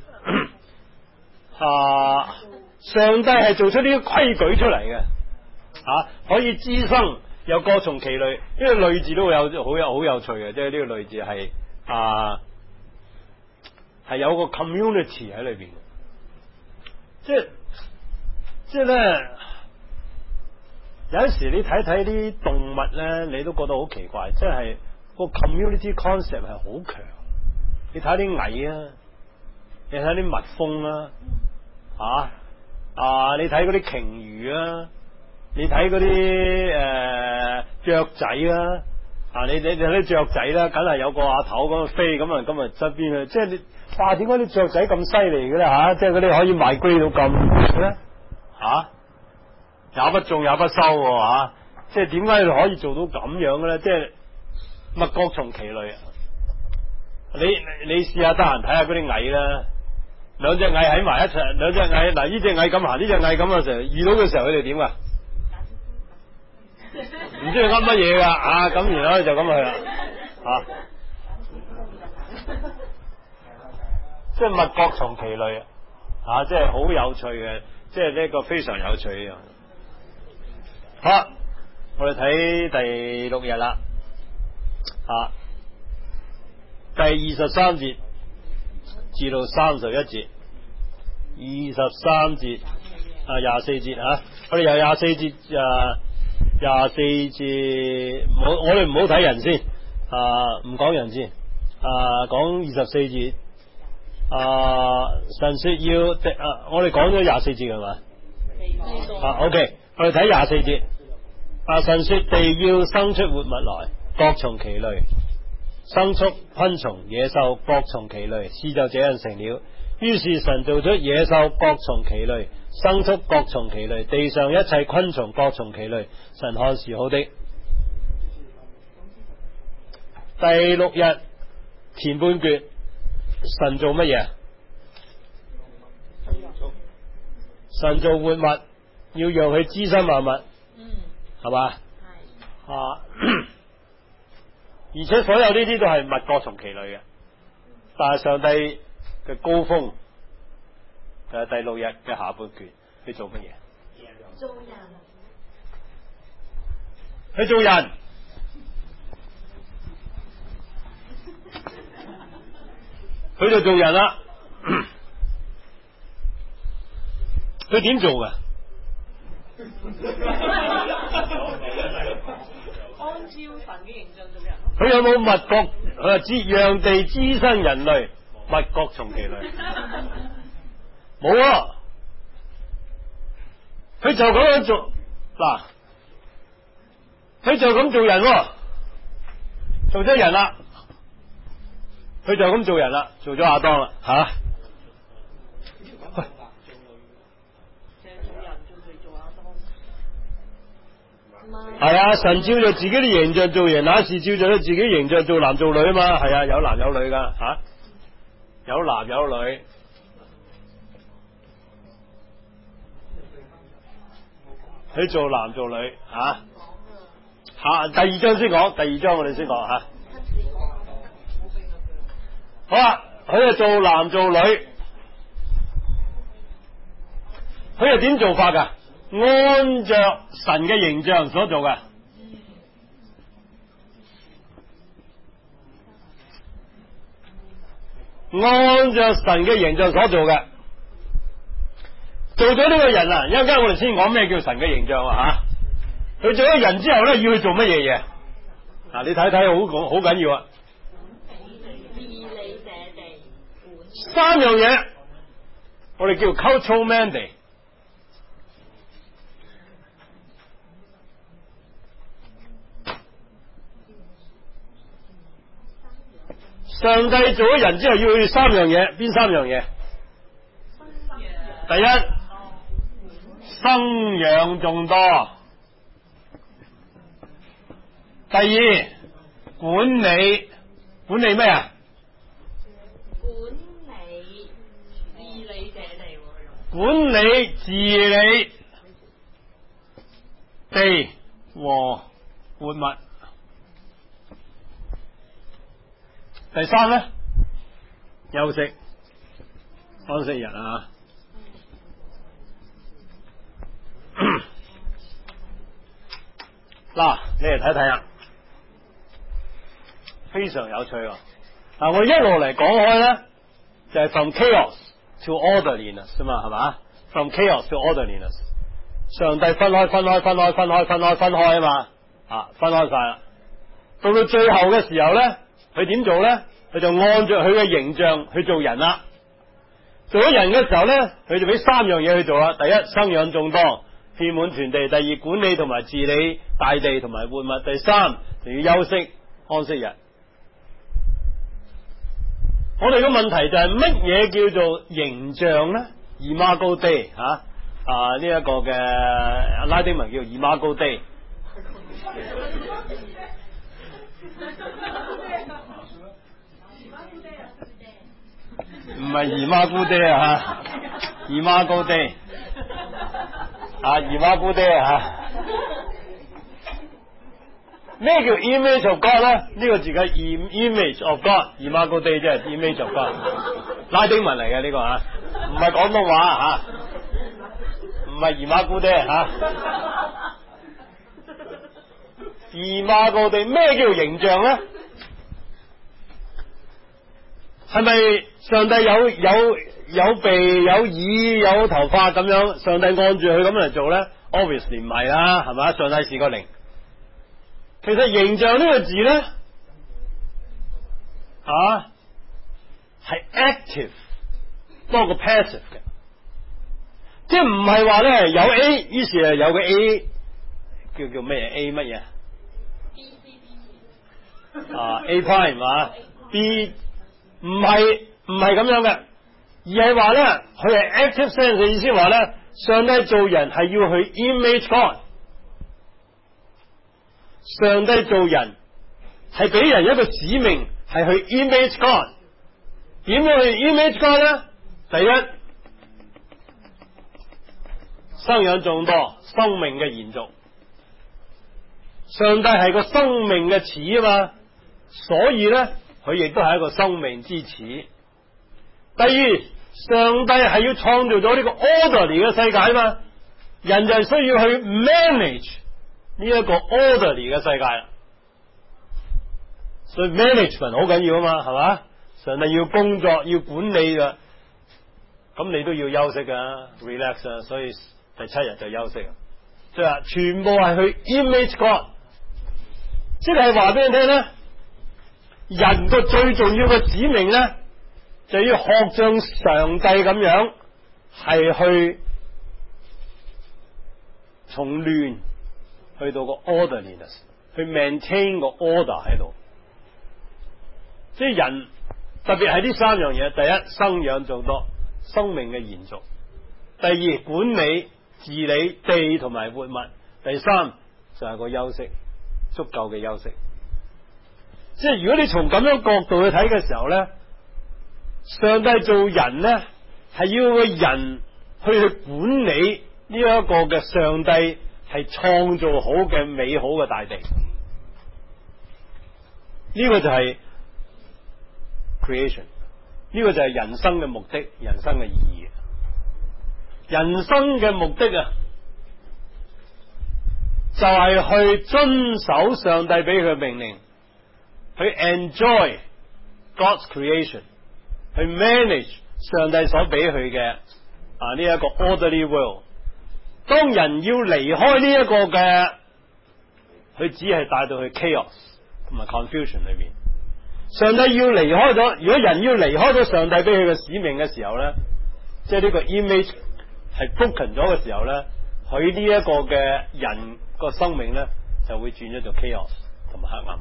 啊上帝係做出呢啲規矩出嚟嘅，啊可以滋生。有各從其類，呢個類字都會有好有好有趣嘅，即係呢個類字係啊係有個 community 喺裏邊，即係即係咧有陣時你睇睇啲動物咧，你都覺得好奇怪，即係個 community concept 係好強。你睇啲蟻啊，你睇啲蜜蜂啊，啊啊你睇嗰啲鯨魚啊。你睇嗰啲誒雀仔啦，啊你你你睇啲雀仔啦，梗係有個阿頭咁飛，咁啊咁啊側邊啊，即係你哇點解啲雀仔咁犀利嘅咧吓？即係嗰啲可以賣龜到咁咧吓，也不種也不收喎吓、啊，即係點解可以做到咁樣嘅咧？即係物各從其類。你你你試下得閒睇下嗰啲蟻啦，兩隻蟻喺埋一齊，兩隻蟻嗱呢隻蟻咁行，呢隻蟻咁啊，成日遇到嘅時候佢哋點噶？唔知佢噏乜嘢噶啊！咁然後就咁去啦啊！即係物各從其類啊！即係好有趣嘅，即係呢個非常有趣嘅。好，我哋睇第六日啦啊！第二十三節至到三十一節，二十三節啊廿四節啊！我哋由廿四節啊。廿四節，我我哋唔好睇人先，啊唔講人先，啊講二十四節，啊神說要，啊我哋講咗廿四節係嘛？啊 OK， 我哋睇廿四節，啊神說地要生出活物來，各從其類，牲畜、昆蟲、野獸各從其類，事就這樣成了。於是神造出野獸各從其類，牲畜各從其類，地上一切昆蟲各從其類，神看是好的。第六日前半段，神做乜嘢？神做活物，要讓佢滋生萬物，嗯，係嘛？係啊，而且所有呢啲都係物各從其類嘅，但係上帝嘅高峰就係第六日嘅下半卷，去做乜嘢？ 做人。 去做人。佢就做人啦。佢點做㗎？ 按照神嘅形象做人咯。 佢有冇密國？佢話知讓地滋生人類，密國從其類。冇啊！佢就咁樣做嗱，佢就咁做人喎，做咗人啦。佢就咁做人啦，做咗亞當啦，吓、啊。喂， 淨係做人，做佢做亞當。 係啊，神照着自己啲形象做人，那是照着佢自己形象做男做女啊嘛，係啊，有男有女噶吓、啊，有男有女。佢做男做女吓，吓、啊、第二章先講，第二章我哋先講吓。好啦，佢就做男做女，佢又點做法噶？按着神嘅形象所做嘅，按着神嘅形象所做嘅，做咗呢個人啊！一陣間我哋先講咩叫神嘅形象啊吓。佢做咗人之後咧，要去做乜嘢嘢？嗱，你睇睇，好講好緊要啊！三樣嘢，我哋叫 cultural mandate。上帝做咗人之後要去三樣嘢，邊三樣嘢？第一，生養眾多；第二，管理，管理咩啊？管理治理地和活物。第三咧，休息安息日啊。嗱，你嚟睇睇啊，非常有趣啊！嗱，我一路嚟講開咧，就係、是、from chaos to orderliness 嘛，係嘛 ？From chaos to orderliness， 上帝分開、分開、分開、分開、分開、分開啊嘛，啊，分開晒啦。到到最後嘅時候咧，佢點做咧？佢就按照佢嘅形象去做人啦。做咗人嘅時候咧，佢就俾三樣嘢去做啦。第一，生養眾多，遍滿全地；第二，管理同埋治理大地同埋活物；第三，就要休息安息日。我哋嘅問題就係乜嘢叫做形象咧？Imago Dei 吓啊，呢一個嘅拉丁文叫 Imago Dei。唔係姨媽姑爹啊，姨媽高爹啊，姨媽姑爹啊。咩叫 image of God 咧？呢個字嘅 image of God， 姨媽高爹即係 image of God， 拉丁文嚟嘅呢個啊，唔係廣東話啊，唔係姨媽姑爹啊。姨媽高爹咩叫形象咧？係咪上帝有有有鼻有耳有頭髮咁樣？上帝按住佢咁嚟做咧 ？Obviously 唔係啦，係咪？上帝是個靈。其實形象呢個字咧，啊係 active 多過 passive 嘅，即係唔係話咧有 A， 於是係有個 A 叫叫咩 A 乜嘢？啊 A prime 嘛 B。唔係唔係咁樣嘅，而係話咧，佢係 active sense 嘅意思話咧，上帝做人係要去 image God， 上帝做人係俾人一個使命，係去 image God。點樣去 image God 咧？第一，生養眾多，生命嘅延續。上帝係個生命嘅始啊嘛，所以咧。佢亦都係一個生命之始。第二， 上帝係要創造咗呢個 orderly 嘅世界嘛，人就係需要去 manage 呢一個 orderly 嘅世界啦。所以 management 好緊要啊嘛，係嘛？上帝要工作要管理噶，咁你都要休息噶 relax 啊，所以第七日就休息。即係話全部係去 image God， 即係話俾你聽咧，人個最重要嘅使命咧，就要學像上帝咁樣，係去從亂去到個 orderliness， 去 maintain 個 order 喺度。即係人特別係呢三樣嘢：第一，生養眾多，生命嘅延續；第二，管理治理地同埋活物；第三就係個休息，足夠嘅休息。即係如果你從咁樣角度去睇嘅時候咧，上帝做人咧係要個人去去管理呢一個嘅上帝係創造好嘅美好嘅大地。呢個就係 creation， 呢個就係人生嘅目的，人生嘅意義。人生嘅目的啊，就係去遵守上帝俾佢嘅命令，去 enjoy God's creation， 去 manage 上帝所俾佢嘅啊呢一個 orderly world。當人要離開呢一個嘅，佢只係帶到去 chaos 同埋 confusion 裏邊。上帝要離開咗，如果人要離開咗上帝俾佢嘅使命嘅時候咧，即係呢個 image 係 broken 咗嘅時候咧，佢呢一個嘅人個生命咧就會轉咗做 chaos 同埋黑暗。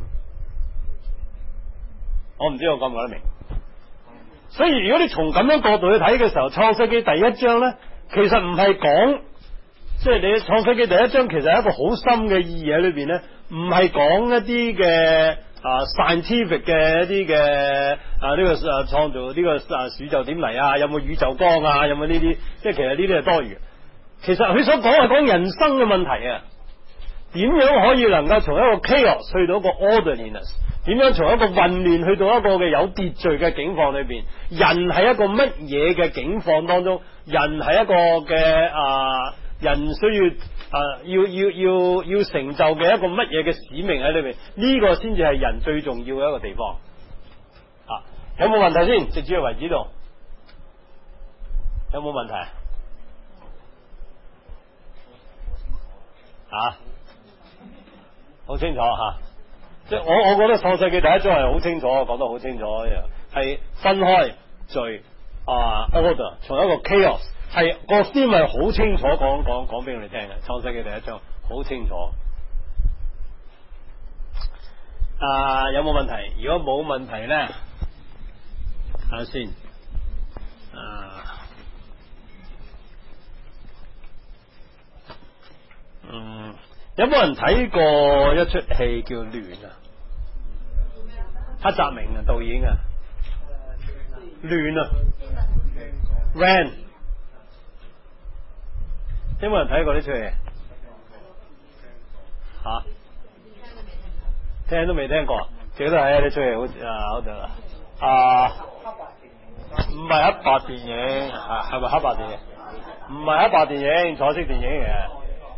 我唔知我講唔講得明。所以如果你從咁樣角度去睇嘅時候，創世記第一章咧，其實唔係講，即係你創世記第一章其實係一個好深嘅意義喺裏邊咧，唔係講一啲嘅啊 scientific 嘅一啲嘅啊呢個啊創造呢個啊宇宙點嚟啊，有冇宇宙光啊，有冇呢啲，即係其實呢啲係多餘。其實佢所講係講人生嘅問題啊，點樣可以能夠從一個 chaos 去到一個 orderliness， 點樣從一個混亂去到一個嘅有秩序嘅境況裏邊，人係一個乜嘢嘅境況當中，人係一個嘅啊人需要啊要要要要成就嘅一個乜嘢嘅使命喺裏邊，呢、這個先至係人最重要嘅一個地方。啊，有冇問題先？直至為止度，有冇問題？啊，好清楚吓、啊，即係我我覺得創世記第一章係好清楚，講得好清楚，係分開罪啊 order， 從一個 chaos， 係個 theme 係好清楚講講講俾我哋聽嘅。創世記第一章好清楚。啊，有冇問題？如果冇問題咧，睇下先。啊，嗯，有冇人睇過一出戲叫《亂》啊？黑澤明啊，導演啊，《亂》啊 ，Ran， 有冇人睇過呢出戲？吓、啊，聽都未聽過，記得睇呢出戲好似啊，好似啊，唔係黑白電影，係係咪黑白電影？唔係黑白電影，彩色電影嚟嘅。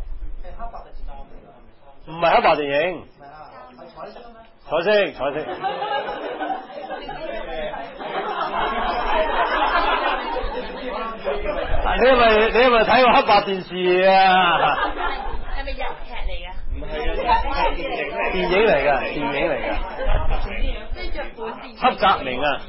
唔係黑白電影，彩色彩色。你係咪你係咪睇過黑白電視啊？ 係咪日劇嚟㗎？ 唔係啊， 電影嚟㗎，電影嚟㗎。 即係日本電影。 黑澤明啊！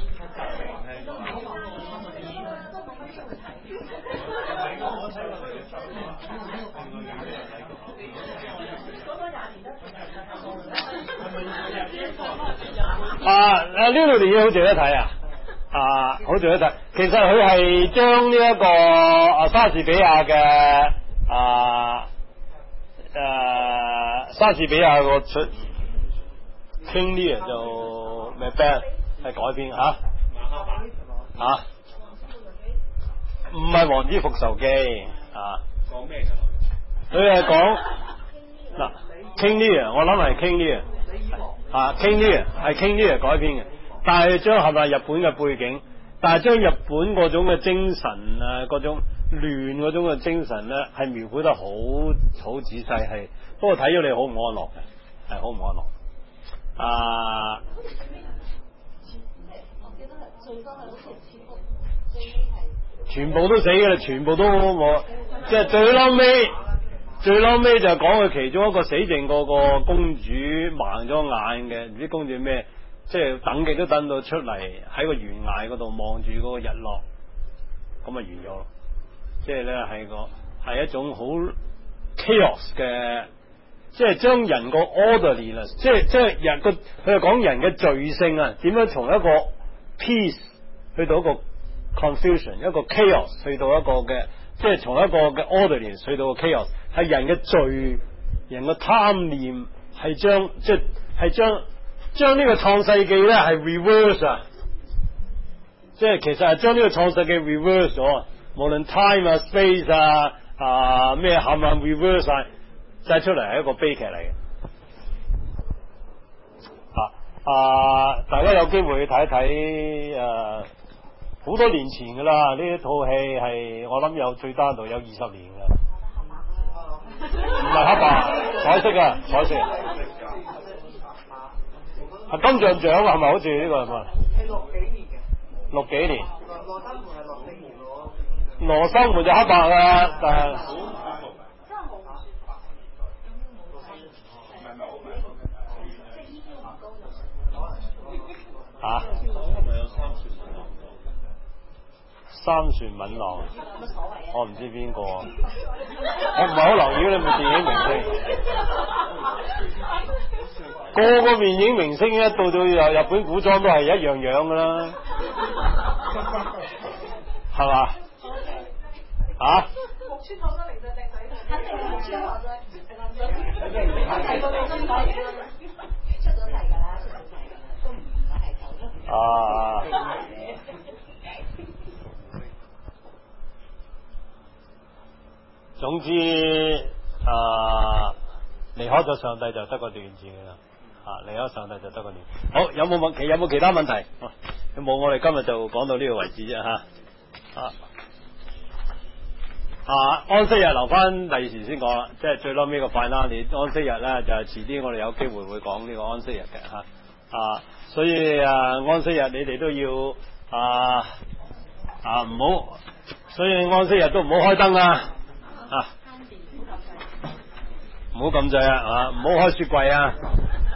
啊！呢套電影好值得睇啊！啊，好值得睇。其實佢係將呢一個啊莎士比亞嘅啊誒莎士比亞個出 King Lear 就咩 band 係改編吓吓，唔係《王子復仇記》啊。 講咩㗎？ 佢係講嗱 King Lear， 我諗係 King Lear。啊 King Lear 係 King Lear 改編嘅，但係將係咪日本嘅背景？ 但係將日本嗰種嘅精神啊，嗰種亂嗰種嘅精神咧，係描繪得好好仔細，係不過睇咗你好唔安樂嘅，係好唔安樂。啊，全部都死嘅啦，全部都冇，即係最撈尾，最撈尾就係講佢其中一個死剩嗰個公主盲咗眼嘅，唔知公主咩，即係等極都等到出嚟喺個懸崖嗰度望住嗰個日落，咁啊完咗咯。即係咧係個係一種好 chaos 嘅，即係將人個 orderly 啦，即係即係人個佢係講人嘅罪性啊，點樣從一個 peace 去到一個 confusion， 一個 chaos 去到一個嘅，即係從一個嘅 orderly 去到個 chaos， 係人嘅罪，人嘅貪念係將即係係將將呢個創世記咧係 reverse 啊，即係其實係將呢個創世記 reverse 咗。無論 time 啊 space 啊啊咩冚唪唥 reverse 晒，晒出嚟係一個悲劇嚟嘅。啊啊！大家有機會去睇一睇誒，好多年前噶啦，呢一套戲係我諗有最單度有二十年噶，唔係黑白，彩色啊，彩色。係金像獎係咪？好似呢個係咪？ 係六幾年嘅。 六幾年。 羅生門係六四年攞。 羅生門就黑白啊，但係吓三船敏郎，我唔知邊個，我唔係好留意你咪電影明星，個個電影明星一到到日本古裝都係一樣樣噶啦，係嘛？啊！ 木村拓哉零隻定仔，肯定係木村拓哉。出咗題㗎啦，出咗題㗎啦，都唔係就啊！總之啊，離開咗上帝就得個亂字㗎啦。啊，離開上帝就得個亂。好，有冇問其有冇其他問題？有冇？我哋今日就講到呢個為止啫嚇。啊！啊，安息日留翻第二時先講啦，即係最撈尾個快啦。你安息日咧就係遲啲，我哋有機會會講呢個安息日嘅吓。啊，所以啊安息日你哋都要啊啊唔好，所以安息日都唔好開燈啊啊，唔好咁滯啊，唔好開雪櫃啊。